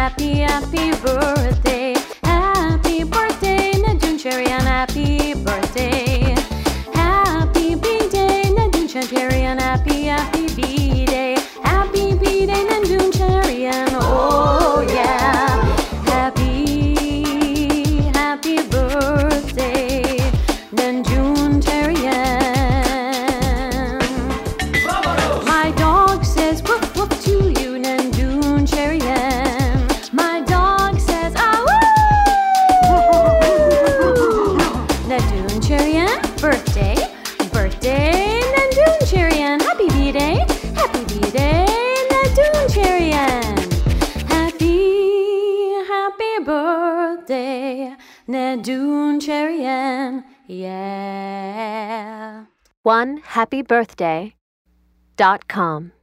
happy birthday. Happy birthday, Nadune Cherian, happy birthday. Happy B-Day, Nadune Cherian, happy B-Day. Happy B-Day, Nadune Cherian, oh yeah. Happy birthday, Nadune Cherian. My dog says woof woof to you, Nadune Cherian. My dog says ah woo. Nadune Cherian, birthday, Nadune Cherian. Happy B-Day, Nadune Cherian. Happy birthday, Nadune Cherian, yeah. OneHappyBirthday.com